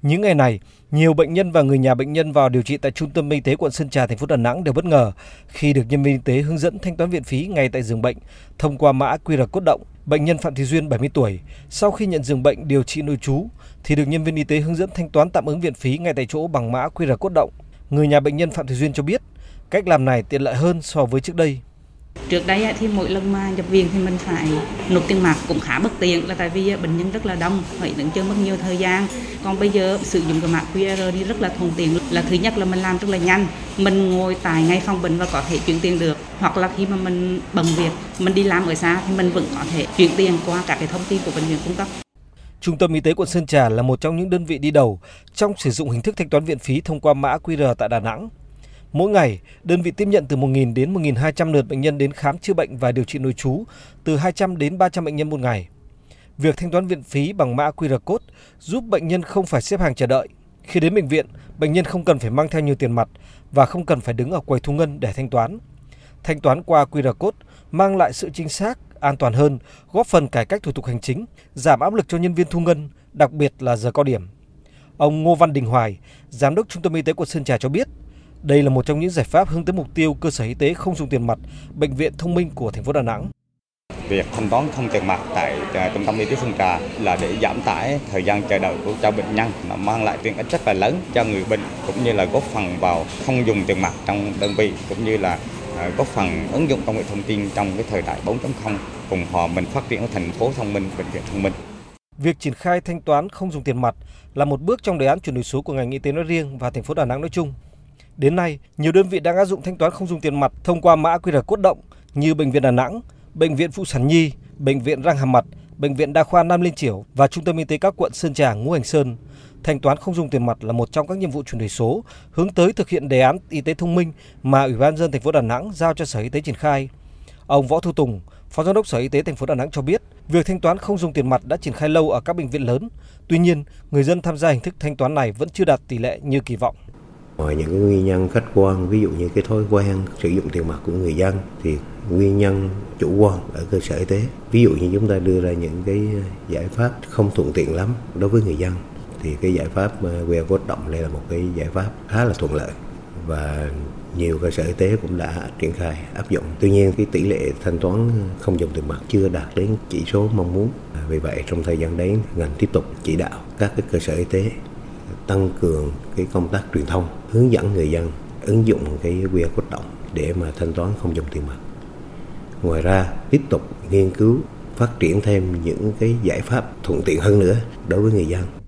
Những ngày này, nhiều bệnh nhân và người nhà bệnh nhân vào điều trị tại Trung tâm Y tế quận Sơn Trà, thành phố Đà Nẵng đều bất ngờ khi được nhân viên y tế hướng dẫn thanh toán viện phí ngay tại giường bệnh thông qua mã QR code động. Bệnh nhân Phạm Thị Duyên, 70 tuổi, sau khi nhận giường bệnh điều trị nội trú thì được nhân viên y tế hướng dẫn thanh toán tạm ứng viện phí ngay tại chỗ bằng mã QR code động. Người nhà bệnh nhân Phạm Thị Duyên cho biết, cách làm này tiện lợi hơn so với trước đây. Trước đây thì mỗi lần mà nhập viện thì mình phải nộp tiền mặt cũng khá bất tiện, là tại vì bệnh nhân rất là đông, phải đứng chờ mất nhiều thời gian. Còn bây giờ sử dụng cái mã QR thì rất là thuận tiện. Là thứ nhất là mình làm rất là nhanh, mình ngồi tại ngay phòng bệnh và có thể chuyển tiền được. Hoặc là khi mà mình bận việc, mình đi làm ở xa thì mình vẫn có thể chuyển tiền qua các cái thông tin của bệnh viện cung cấp. Trung tâm Y tế quận Sơn Trà là một trong những đơn vị đi đầu trong sử dụng hình thức thanh toán viện phí thông qua mã QR tại Đà Nẵng. Mỗi ngày, đơn vị tiếp nhận từ 1.000 đến 1.200 lượt bệnh nhân đến khám chữa bệnh và điều trị nội trú, từ 200 đến 300 bệnh nhân một ngày. Việc thanh toán viện phí bằng mã QR code giúp bệnh nhân không phải xếp hàng chờ đợi. Khi đến bệnh viện, bệnh nhân không cần phải mang theo nhiều tiền mặt và không cần phải đứng ở quầy thu ngân để thanh toán. Thanh toán qua QR code mang lại sự chính xác, an toàn hơn, góp phần cải cách thủ tục hành chính, giảm áp lực cho nhân viên thu ngân, đặc biệt là giờ cao điểm. Ông Ngô Văn Đình Hoài, Giám đốc Trung tâm Y tế quận Sơn Trà cho biết, đây là một trong những giải pháp hướng tới mục tiêu cơ sở y tế không dùng tiền mặt, bệnh viện thông minh của thành phố Đà Nẵng. Việc thanh toán không tiền mặt tại Trung tâm Y tế Sơn Trà là để giảm tải thời gian chờ đợi cho bệnh nhân, nó mang lại tiện ích rất là lớn cho người bệnh, cũng như là góp phần vào không dùng tiền mặt trong đơn vị, cũng như là góp phần ứng dụng công nghệ thông tin trong cái thời đại 4.0 cùng hòa mình phát triển thành phố thông minh, bệnh viện thông minh. Việc triển khai thanh toán không dùng tiền mặt là một bước trong đề án chuyển đổi số của ngành y tế nói riêng và thành phố Đà Nẵng nói chung. Đến nay, nhiều đơn vị đang áp dụng thanh toán không dùng tiền mặt thông qua mã QR code động như Bệnh viện Đà Nẵng, Bệnh viện Phụ sản Nhi, Bệnh viện Răng Hàm Mặt, Bệnh viện Đa khoa Nam Liên Chiểu và Trung tâm Y tế các quận Sơn Trà, Ngũ Hành Sơn. Thanh toán không dùng tiền mặt là một trong các nhiệm vụ chuyển đổi số hướng tới thực hiện đề án y tế thông minh mà Ủy ban nhân dân thành phố Đà Nẵng giao cho Sở Y tế triển khai. Ông Võ Thu Tùng, Phó Giám đốc Sở Y tế thành phố Đà Nẵng cho biết, việc thanh toán không dùng tiền mặt đã triển khai lâu ở các bệnh viện lớn. Tuy nhiên, người dân tham gia hình thức thanh toán này vẫn chưa đạt tỷ lệ như kỳ vọng. Ngoài những cái nguyên nhân khách quan, ví dụ như cái thói quen sử dụng tiền mặt của người dân, thì nguyên nhân chủ quan ở cơ sở y tế. Ví dụ như chúng ta đưa ra những cái giải pháp không thuận tiện lắm đối với người dân, thì cái giải pháp QR code động đây là một cái giải pháp khá là thuận lợi và nhiều cơ sở y tế cũng đã triển khai áp dụng. Tuy nhiên cái tỷ lệ thanh toán không dùng tiền mặt chưa đạt đến chỉ số mong muốn. Vì vậy trong thời gian đấy, ngành tiếp tục chỉ đạo các cái cơ sở y tế tăng cường cái công tác truyền thông, hướng dẫn người dân ứng dụng cái QR code động để mà thanh toán không dùng tiền mặt. Ngoài ra, tiếp tục nghiên cứu phát triển thêm những cái giải pháp thuận tiện hơn nữa đối với người dân.